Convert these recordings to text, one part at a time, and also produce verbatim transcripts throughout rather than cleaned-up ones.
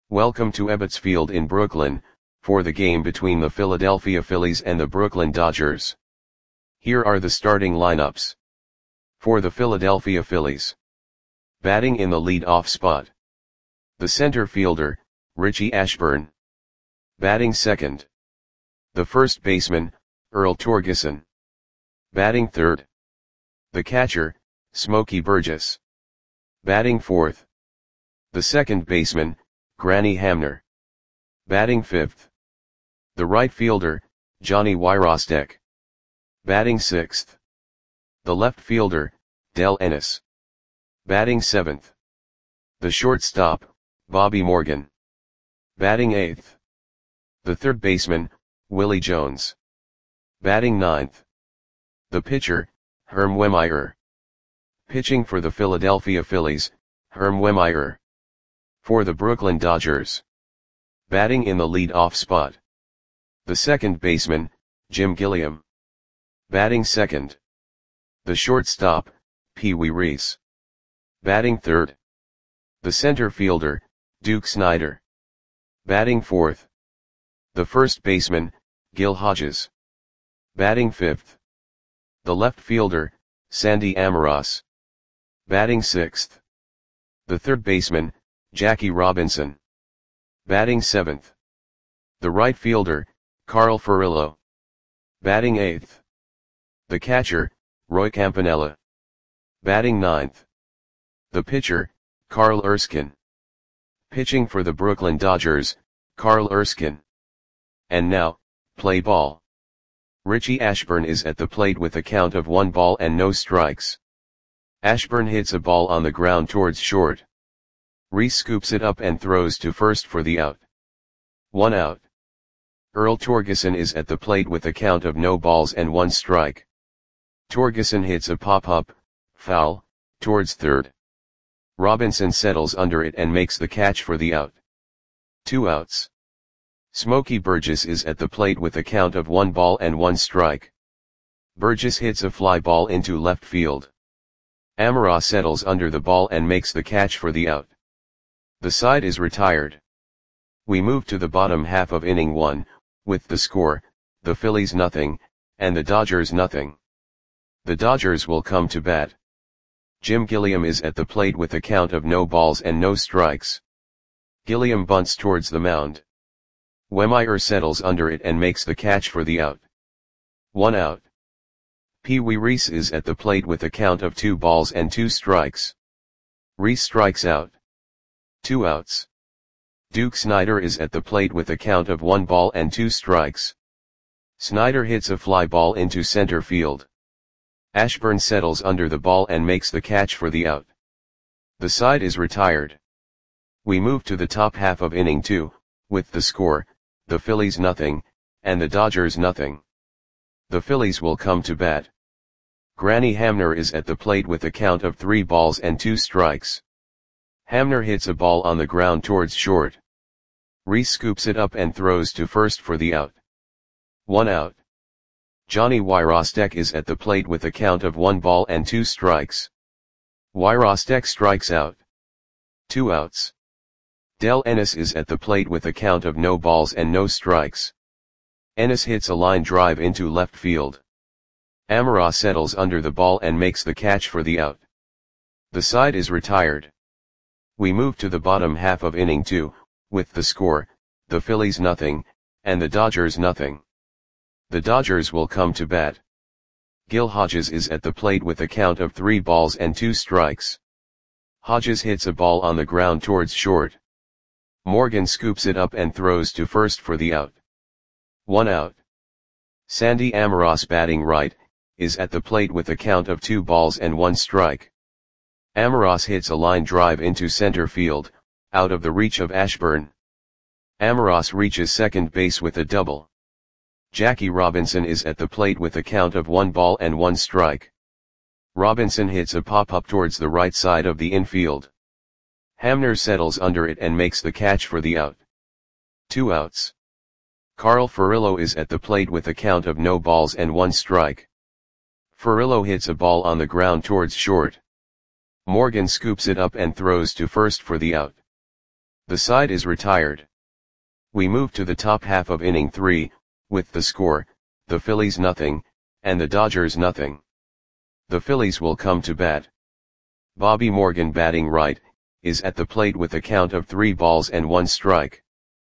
Welcome to Ebbets Field in Brooklyn, for the game between the Philadelphia Phillies and the Brooklyn Dodgers. Here are the starting lineups. For the Philadelphia Phillies. Batting in the lead-off spot. The center fielder, Richie Ashburn. Batting second. The first baseman, Earl Torgeson. Batting third. The catcher, Smokey Burgess. Batting fourth. The second baseman, Granny Hamner. Batting fifth. The right fielder, Johnny Wyrostek. Batting sixth. The left fielder, Del Ennis. Batting seventh. The shortstop, Bobby Morgan. Batting eighth. The third baseman, Willie Jones. Batting ninth. The pitcher, Herm Wehmeyer. Pitching for the Philadelphia Phillies, Herm Wehmeyer. For the Brooklyn Dodgers. Batting in the lead-off spot. The second baseman, Jim Gilliam. Batting second. The shortstop, Pee Wee Reese. Batting third. The center fielder, Duke Snider. Batting fourth. The first baseman, Gil Hodges. Batting fifth. The left fielder, Sandy Almiroz. Batting sixth. The third baseman, Jackie Robinson. Batting seventh. The right fielder, Carl Furillo. Batting eighth. The catcher, Roy Campanella. Batting ninth. The pitcher, Carl Erskine. Pitching for the Brooklyn Dodgers, Carl Erskine. And now, play ball. Richie Ashburn is at the plate with a count of one ball and no strikes. Ashburn hits a ball on the ground towards short. Reese scoops it up and throws to first for the out. One out. Earl Torgeson is at the plate with a count of no balls and one strike. Torgeson hits a pop-up, foul, towards third. Robinson settles under it and makes the catch for the out. Two outs. Smokey Burgess is at the plate with a count of one ball and one strike. Burgess hits a fly ball into left field. Almiroz settles under the ball and makes the catch for the out. The side is retired. We move to the bottom half of inning one, with the score, the Phillies nothing, and the Dodgers nothing. The Dodgers will come to bat. Jim Gilliam is at the plate with a count of no balls and no strikes. Gilliam bunts towards the mound. Wehmeyer settles under it and makes the catch for the out. One out. Pee Wee Reese is at the plate with a count of two balls and two strikes. Reese strikes out. Two outs. Duke Snider is at the plate with a count of one ball and two strikes. Snider hits a fly ball into center field. Ashburn settles under the ball and makes the catch for the out. The side is retired. We move to the top half of inning two, with the score, the Phillies nothing, and the Dodgers nothing. The Phillies will come to bat. Granny Hamner is at the plate with a count of three balls and two strikes. Hamner hits a ball on the ground towards short. Reese scoops it up and throws to first for the out. One out. Johnny Wyrostek is at the plate with a count of one ball and two strikes. Wyrostek strikes out. Two outs. Del Ennis is at the plate with a count of no balls and no strikes. Ennis hits a line drive into left field. Almiroz settles under the ball and makes the catch for the out. The side is retired. We move to the bottom half of inning two, with the score, the Phillies nothing, and the Dodgers nothing. The Dodgers will come to bat. Gil Hodges is at the plate with a count of three balls and two strikes. Hodges hits a ball on the ground towards short. Morgan scoops it up and throws to first for the out. One out. Sandy Almiroz, batting right, is at the plate with a count of two balls and one strike. Almiroz hits a line drive into center field, out of the reach of Ashburn. Almiroz reaches second base with a double. Jackie Robinson is at the plate with a count of one ball and one strike. Robinson hits a pop-up towards the right side of the infield. Hamner settles under it and makes the catch for the out. Two outs. Carl Furillo is at the plate with a count of no balls and one strike. Furillo hits a ball on the ground towards short. Morgan scoops it up and throws to first for the out. The side is retired. We move to the top half of inning three, with the score, the Phillies nothing, and the Dodgers nothing. The Phillies will come to bat. Bobby Morgan batting right, is at the plate with a count of three balls and one strike.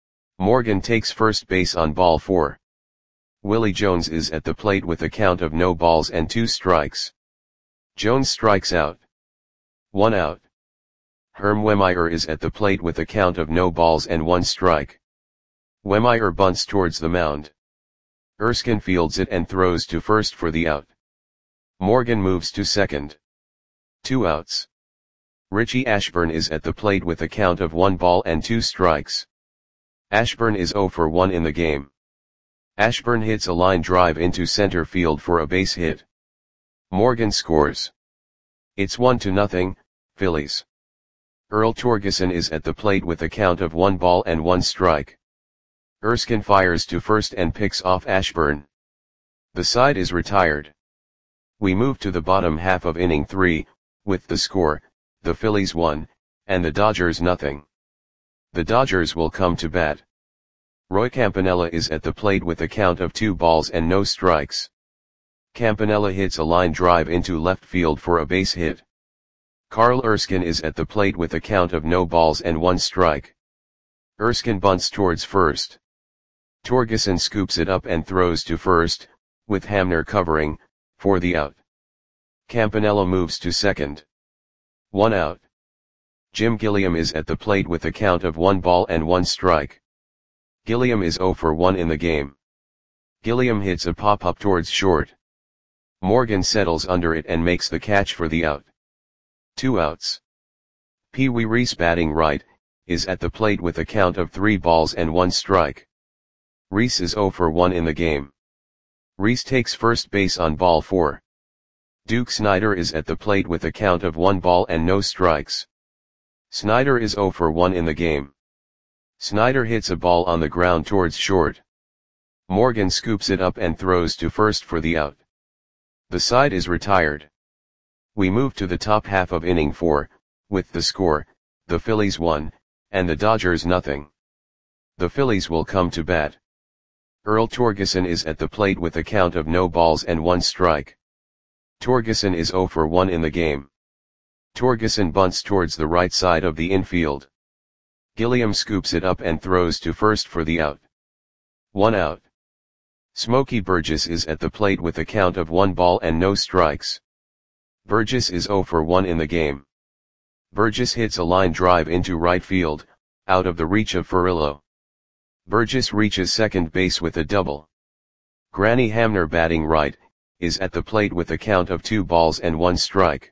Morgan takes first base on ball four. Willie Jones is at the plate with a count of no balls and two strikes. Jones strikes out. One out. Herm Wehmeyer is at the plate with a count of no balls and one strike. Wehmeyer bunts towards the mound. Erskine fields it and throws to first for the out. Morgan moves to second. Two outs. Richie Ashburn is at the plate with a count of one ball and two strikes. Ashburn is oh for one in the game. Ashburn hits a line drive into center field for a base hit. Morgan scores. It's one to nothing, Phillies. Earl Torgeson is at the plate with a count of one ball and one strike. Erskine fires to first and picks off Ashburn. The side is retired. We move to the bottom half of inning three, with the score, the Phillies one, and the Dodgers nothing. The Dodgers will come to bat. Roy Campanella is at the plate with a count of two balls and no strikes. Campanella hits a line drive into left field for a base hit. Carl Erskine is at the plate with a count of no balls and one strike. Erskine bunts towards first. Torgeson scoops it up and throws to first, with Hamner covering, for the out. Campanella moves to second. One out. Jim Gilliam is at the plate with a count of one ball and one strike. Gilliam is oh for one in the game. Gilliam hits a pop-up towards short. Morgan settles under it and makes the catch for the out. Two outs. Pee Wee Reese batting right, is at the plate with a count of three balls and one strike. Reese is oh for one in the game. Reese takes first base on ball four. Duke Snider is at the plate with a count of one ball and no strikes. Snider is oh for one in the game. Snider hits a ball on the ground towards short. Morgan scoops it up and throws to first for the out. The side is retired. We move to the top half of inning four, with the score, the Phillies one, and the Dodgers nothing. The Phillies will come to bat. Earl Torgeson is at the plate with a count of no balls and one strike. Torgeson is oh for one in the game. Torgeson bunts towards the right side of the infield. Gilliam scoops it up and throws to first for the out. One out. Smokey Burgess is at the plate with a count of one ball and no strikes. Burgess is oh for one in the game. Burgess hits a line drive into right field, out of the reach of Furillo. Burgess reaches second base with a double. Granny Hamner batting right, is at the plate with a count of two balls and one strike.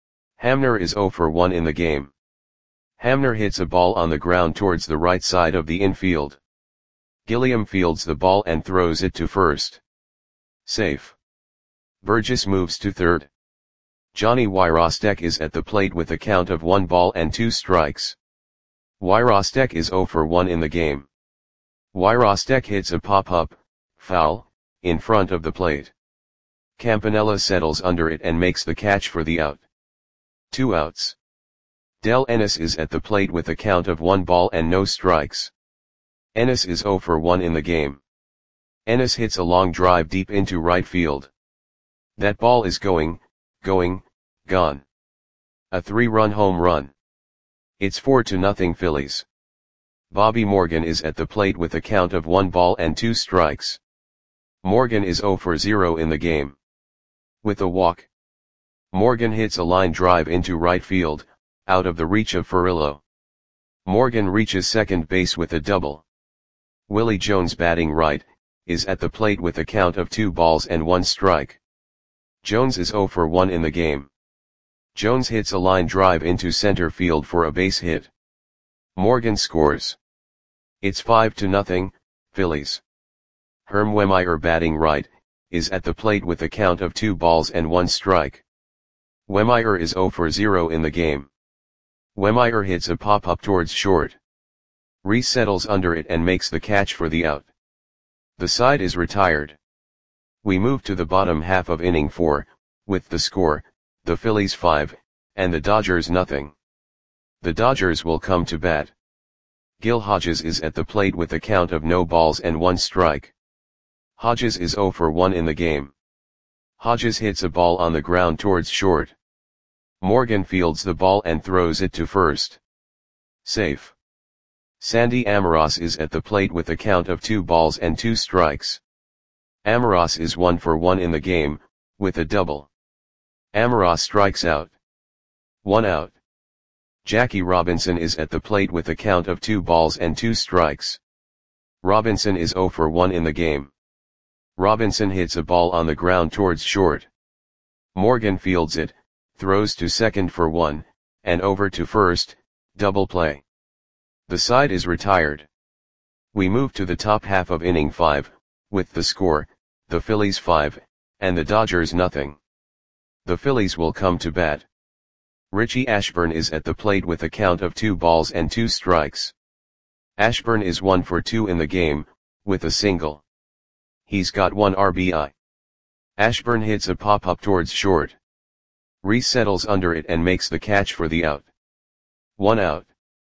Hamner is oh for one in the game. Hamner hits a ball on the ground towards the right side of the infield. Gilliam fields the ball and throws it to first. Safe. Burgess moves to third. Johnny Wyrostek is at the plate with a count of one ball and two strikes. Wyrostek is oh for one in the game. Wyrostek hits a pop-up, foul, in front of the plate. Campanella settles under it and makes the catch for the out. Two outs. Del Ennis is at the plate with a count of one ball and no strikes. Ennis is oh for one in the game. Ennis hits a long drive deep into right field. That ball is going, going, gone. A three-run home run. It's four to nothing Phillies. Bobby Morgan is at the plate with a count of one ball and two strikes. Morgan is oh for zero in the game. With a walk. Morgan hits a line drive into right field, out of the reach of Furillo. Morgan reaches second base with a double. Willie Jones batting right, is at the plate with a count of two balls and one strike. Jones is oh for one in the game. Jones hits a line drive into center field for a base hit. Morgan scores. It's five to nothing, Phillies. Herm Wehmeyer batting right, is at the plate with a count of two balls and one strike. Wehmeyer is oh for zero in the game. Wehmeyer hits a pop-up towards short. Reese settles under it and makes the catch for the out. The side is retired. We move to the bottom half of inning four, with the score, the Phillies five, and the Dodgers nothing. The Dodgers will come to bat. Gil Hodges is at the plate with a count of no balls and one strike. Hodges is zero for one in the game. Hodges hits a ball on the ground towards short. Morgan fields the ball and throws it to first. Safe. Sandy Amoros is at the plate with a count of two balls and two strikes. Amoros is one for one in the game, with a double. Amoros strikes out. One out. Jackie Robinson is at the plate with a count of two balls and two strikes. Robinson is zero for one in the game. Robinson hits a ball on the ground towards short. Morgan fields it, throws to second for one, and over to first, double play. The side is retired. We move to the top half of inning five, with the score, the Phillies five, and the Dodgers nothing. The Phillies will come to bat. Richie Ashburn is at the plate with a count of two balls and two strikes. Ashburn is one for two in the game, with a single. He's got one R B I. Ashburn hits a pop-up towards short. Reese settles under it and makes the catch for the out. One out.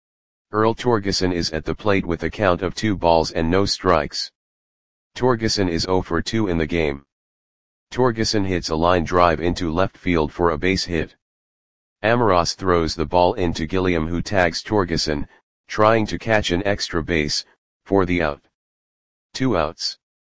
Earl Torgeson is at the plate with a count of two balls and no strikes. Torgeson is zero for two in the game. Torgeson hits a line drive into left field for a base hit. Amoros throws the ball into Gilliam, who tags Torgeson, trying to catch an extra base, for the out. Two outs.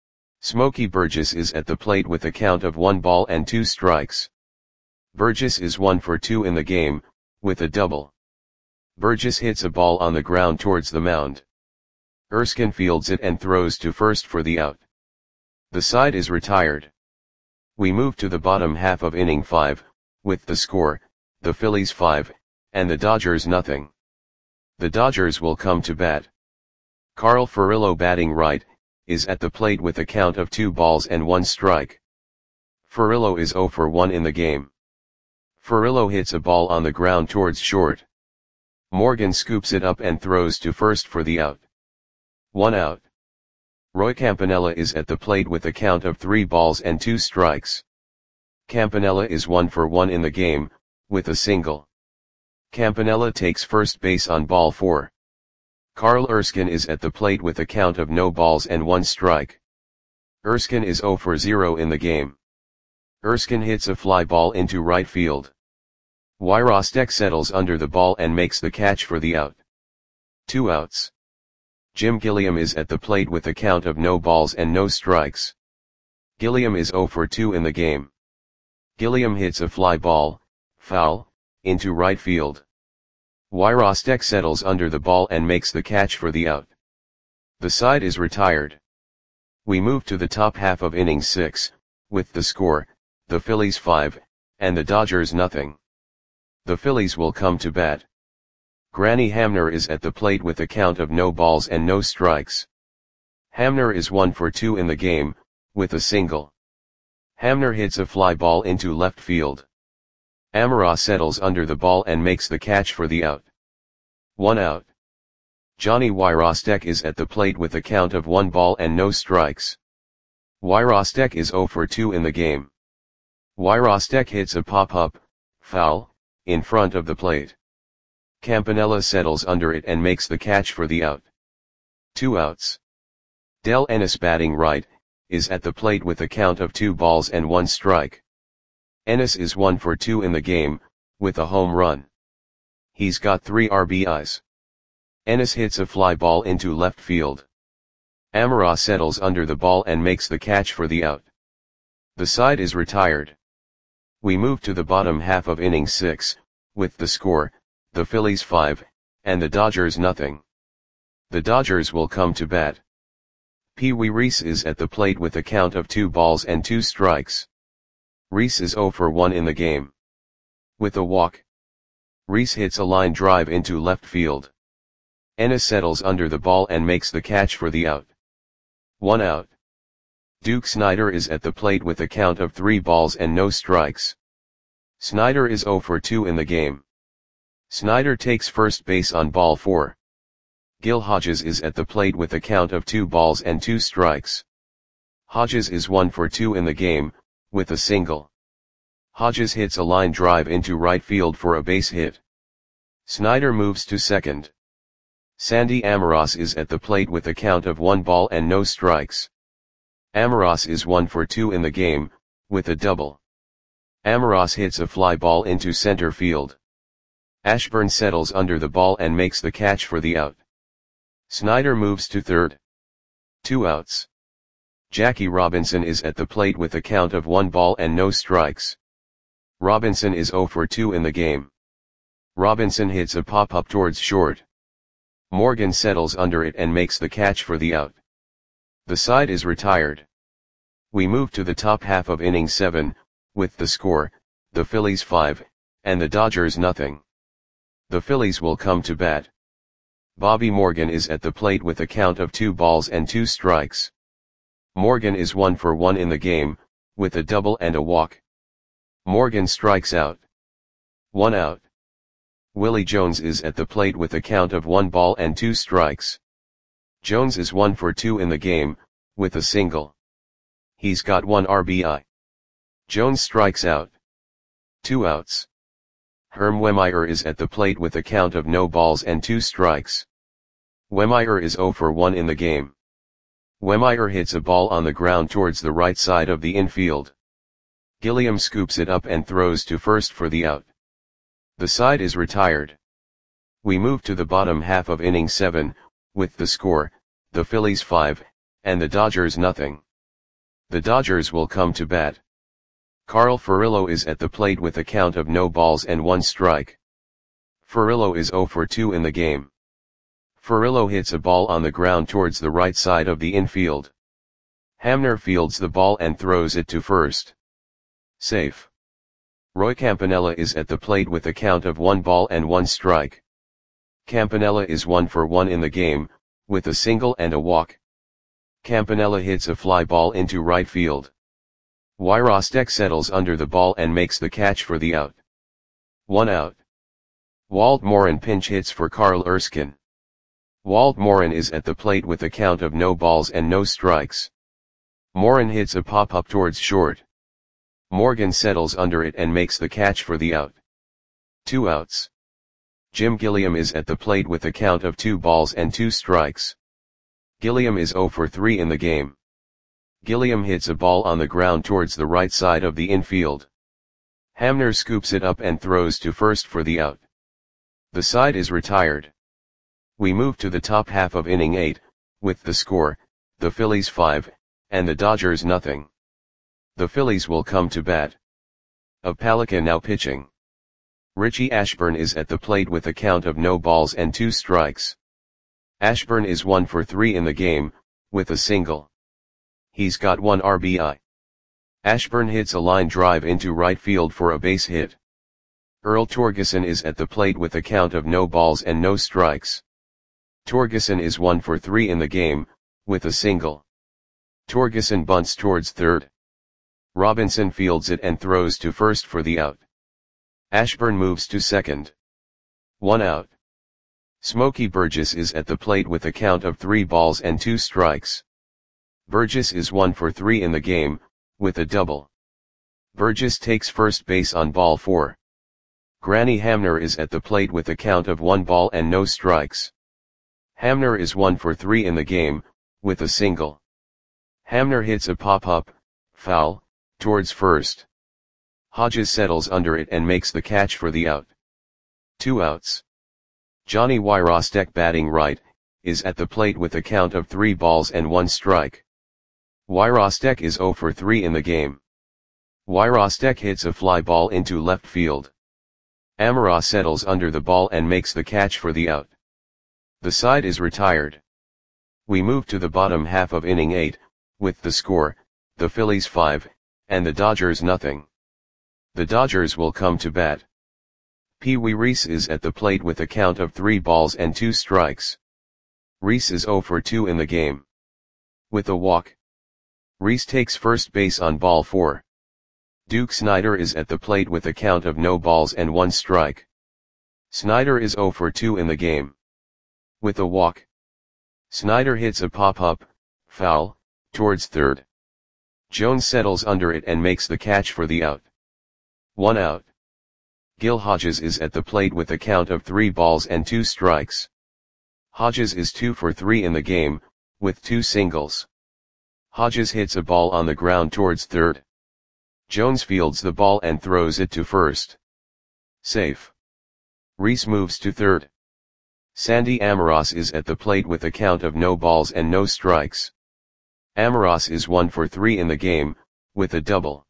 Smokey Burgess is at the plate with a count of one ball and two strikes. Burgess is one for two in the game, with a double. Burgess hits a ball on the ground towards the mound. Erskine fields it and throws to first for the out. The side is retired. We move to the bottom half of inning five, with the score, the Phillies five, and the Dodgers nothing. The Dodgers will come to bat. Carl Furillo, batting right, is at the plate with a count of two balls and one strike. Furillo is zero for one in the game. Furillo hits a ball on the ground towards short. Morgan scoops it up and throws to first for the out. One out. Roy Campanella is at the plate with a count of three balls and two strikes. Campanella is one for one in the game, with a single. Campanella takes first base on ball four. Carl Erskine is at the plate with a count of no balls and one strike. Erskine is zero for zero in the game. Erskine hits a fly ball into right field. Wyrostek settles under the ball and makes the catch for the out. Two outs. Jim Gilliam is at the plate with a count of no balls and no strikes. Gilliam is zero for two in the game. Gilliam hits a fly ball, foul, into right field. Wyrostek settles under the ball and makes the catch for the out. The side is retired. We move to the top half of inning six, with the score, the Phillies five, and the Dodgers nothing. The Phillies will come to bat. Granny Hamner is at the plate with a count of no balls and no strikes. Hamner is one for two in the game, with a single. Hamner hits a fly ball into left field. Amoros settles under the ball and makes the catch for the out. One out. Johnny Wyrostek is at the plate with a count of one ball and no strikes. Wyrostek is zero for two in the game. Wyrostek hits a pop-up, foul, in front of the plate. Campanella settles under it and makes the catch for the out. Two outs. Del Ennis, batting right, is at the plate with a count of two balls and one strike. Ennis is one for two in the game, with a home run. He's got three R B Is. Ennis hits a fly ball into left field. Amoros settles under the ball and makes the catch for the out. The side is retired. We move to the bottom half of inning six, with the score, the Phillies five, and the Dodgers nothing. The Dodgers will come to bat. Pee Wee Reese is at the plate with a count of two balls and two strikes. Reese is zero for one in the game. With a walk. Reese hits a line drive into left field. Ennis settles under the ball and makes the catch for the out. One out. Duke Snider is at the plate with a count of three balls and no strikes. Snider is zero for two in the game. Snider takes first base on ball four. Gil Hodges is at the plate with a count of two balls and two strikes. Hodges is one for two in the game, with a single. Hodges hits a line drive into right field for a base hit. Snider moves to second. Sandy Amoros is at the plate with a count of one ball and no strikes. Amoros is one for two in the game, with a double. Amoros hits a fly ball into center field. Ashburn settles under the ball and makes the catch for the out. Snyder moves to third. Two outs. Jackie Robinson is at the plate with a count of one ball and no strikes. Robinson is zero for two in the game. Robinson hits a pop-up towards short. Morgan settles under it and makes the catch for the out. The side is retired. We move to the top half of inning seven, with the score, the Phillies five, and the Dodgers nothing. The Phillies will come to bat. Bobby Morgan is at the plate with a count of two balls and two strikes. Morgan is one for one in the game, with a double and a walk. Morgan strikes out. One out. Willie Jones is at the plate with a count of one ball and two strikes. Jones is one for two in the game, with a single. He's got one R B I. Jones strikes out. Two outs. Herm Wehmeyer is at the plate with a count of no balls and two strikes. Wehmeyer is zero for one in the game. Wehmeyer hits a ball on the ground towards the right side of the infield. Gilliam scoops it up and throws to first for the out. The side is retired. We move to the bottom half of inning seven, with the score, the Phillies five, and the Dodgers nothing. The Dodgers will come to bat. Carl Furillo is at the plate with a count of no balls and one strike. Furillo is zero for two in the game. Furillo hits a ball on the ground towards the right side of the infield. Hamner fields the ball and throws it to first. Safe. Roy Campanella is at the plate with a count of one ball and one strike. Campanella is one for one in the game, with a single and a walk. Campanella hits a fly ball into right field. Wyrostek settles under the ball and makes the catch for the out. One out. Walt Morin pinch hits for Carl Erskine. Walt Morin is at the plate with a count of no balls and no strikes. Morin hits a pop-up towards short. Morgan settles under it and makes the catch for the out. Two outs. Jim Gilliam is at the plate with a count of two balls and two strikes. Gilliam is zero for three in the game. Gilliam hits a ball on the ground towards the right side of the infield. Hamner scoops it up and throws to first for the out. The side is retired. We move to the top half of inning eight, with the score, the Phillies five, and the Dodgers nothing. The Phillies will come to bat. Opalika now pitching. Richie Ashburn is at the plate with a count of no balls and two strikes. Ashburn is one for three in the game, with a single. He's got one R B I. Ashburn hits a line drive into right field for a base hit. Earl Torgeson is at the plate with a count of no balls and no strikes. Torgeson is one for three in the game, with a single. Torgeson bunts towards third. Robinson fields it and throws to first for the out. Ashburn moves to second. One out. Smokey Burgess is at the plate with a count of three balls and two strikes. Burgess is one for three in the game, with a double. Burgess takes first base on ball four. Granny Hamner is at the plate with a count of one ball and no strikes. Hamner is one for three in the game, with a single. Hamner hits a pop-up, foul, towards first. Hodges settles under it and makes the catch for the out. Two outs. Johnny Wyrostek batting right, is at the plate with a count of three balls and one strike. Wyrostek is zero for three in the game. Wyrostek hits a fly ball into left field. Amoros settles under the ball and makes the catch for the out. The side is retired. We move to the bottom half of inning eight, with the score, the Phillies five, and the Dodgers nothing. The Dodgers will come to bat. Pee Wee Reese is at the plate with a count of three balls and two strikes. Reese is zero for two in the game. With a walk. Reese takes first base on ball four. Duke Snider is at the plate with a count of no balls and one strike. Snider is zero for two in the game. With a walk. Snider hits a pop-up, foul, towards third. Jones settles under it and makes the catch for the out. One out. Gil Hodges is at the plate with a count of three balls and two strikes. Hodges is two for three in the game, with two singles. Hodges hits a ball on the ground towards third. Jones fields the ball and throws it to first. Safe. Rhys moves to third. Sandy Amoros is at the plate with a count of no balls and no strikes. Amoros is one for three in the game, with a double.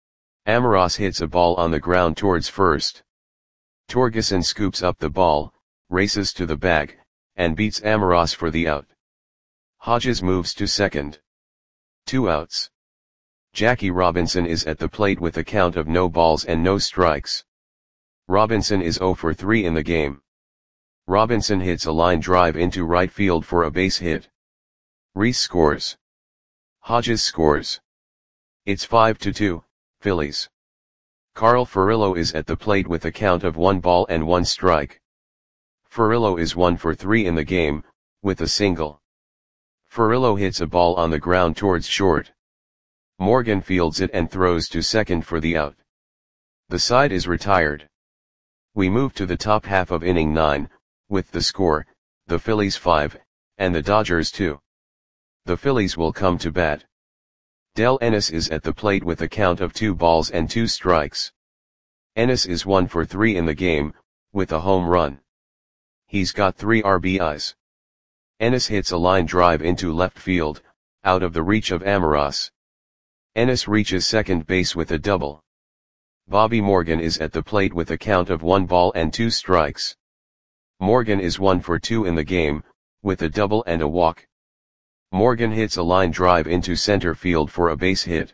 Amoros hits a ball on the ground towards first. Torgeson scoops up the ball, races to the bag, and beats Amoros for the out. Hodges moves to second. Two outs. Jackie Robinson is at the plate with a count of no balls and no strikes. Robinson is zero for three in the game. Robinson hits a line drive into right field for a base hit. Rhys scores. Hodges scores. It's five to two, Phillies. Carl Furillo is at the plate with a count of one ball and one strike. Furillo is one for three in the game, with a single. Furillo hits a ball on the ground towards short. Morgan fields it and throws to second for the out. The side is retired. We move to the top half of inning nine, with the score, the Phillies five, and the Dodgers two. The Phillies will come to bat. Del Ennis is at the plate with a count of two balls and two strikes. Ennis is one for three in the game, with a home run. He's got three R B Is. Ennis hits a line drive into left field, out of the reach of Amoros. Ennis reaches second base with a double. Bobby Morgan is at the plate with a count of one ball and two strikes. Morgan is one for two in the game, with a double and a walk. Morgan hits a line drive into center field for a base hit.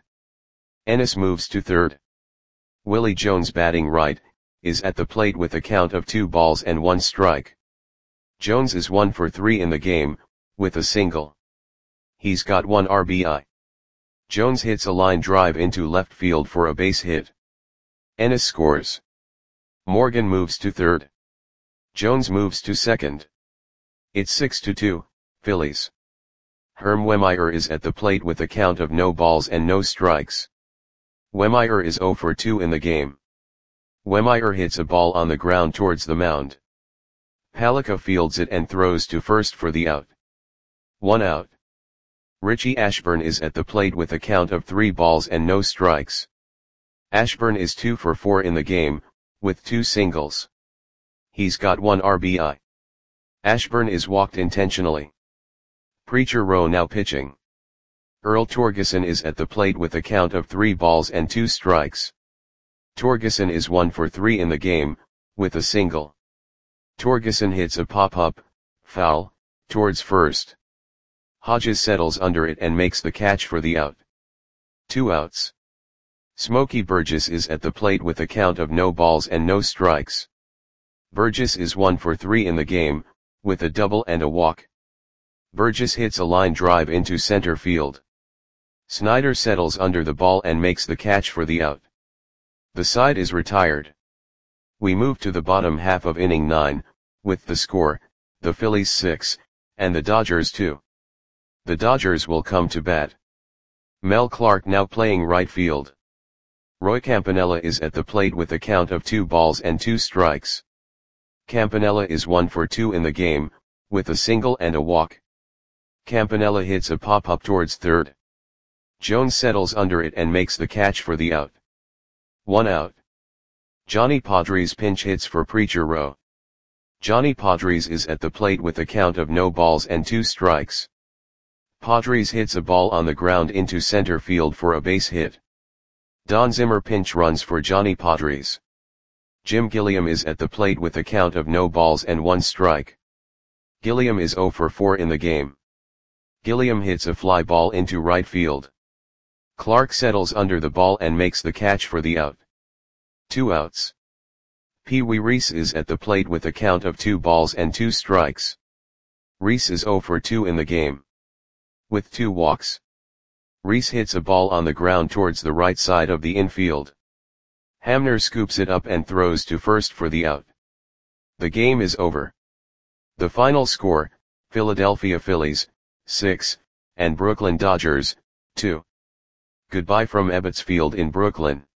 Ennis moves to third. Willie Jones, batting right, is at the plate with a count of two balls and one strike. Jones is one for three in the game, with a single. He's got one R B I. Jones hits a line drive into left field for a base hit. Ennis scores. Morgan moves to third. Jones moves to second. It's six to two, Phillies. Herm Wehmeyer is at the plate with a count of no balls and no strikes. Wehmeyer is zero for two in the game. Wehmeyer hits a ball on the ground towards the mound. Palika fields it and throws to first for the out. One out. Richie Ashburn is at the plate with a count of three balls and no strikes. Ashburn is two for four in the game, with two singles. He's got one R B I. Ashburn is walked intentionally. Preacher Rowe now pitching. Earl Torgeson is at the plate with a count of three balls and two strikes. Torgeson is one for three in the game, with a single. Torgeson hits a pop-up, foul, towards first. Hodges settles under it and makes the catch for the out. Two outs. Smokey Burgess is at the plate with a count of no balls and no strikes. Burgess is one for three in the game, with a double and a walk. Burgess hits a line drive into center field. Snyder settles under the ball and makes the catch for the out. The side is retired. We move to the bottom half of inning nine, with the score, the Phillies six, and the Dodgers two. The Dodgers will come to bat. Mel Clark now playing right field. Roy Campanella is at the plate with a count of two balls and two strikes. Campanella is one for two in the game, with a single and a walk. Campanella hits a pop-up towards third. Jones settles under it and makes the catch for the out. One out. Johnny Padres pinch hits for Preacher Rowe. Johnny Padres is at the plate with a count of no balls and two strikes. Padres hits a ball on the ground into center field for a base hit. Don Zimmer pinch runs for Johnny Padres. Jim Gilliam is at the plate with a count of no balls and one strike. Gilliam is zero for four in the game. Gilliam hits a fly ball into right field. Clark settles under the ball and makes the catch for the out. Two outs. Pee Wee Reese is at the plate with a count of two balls and two strikes. Reese is zero for two in the game. With two walks. Reese hits a ball on the ground towards the right side of the infield. Hamner scoops it up and throws to first for the out. The game is over. The final score, Philadelphia Phillies, six, and Brooklyn Dodgers, two. Goodbye from Ebbets Field in Brooklyn.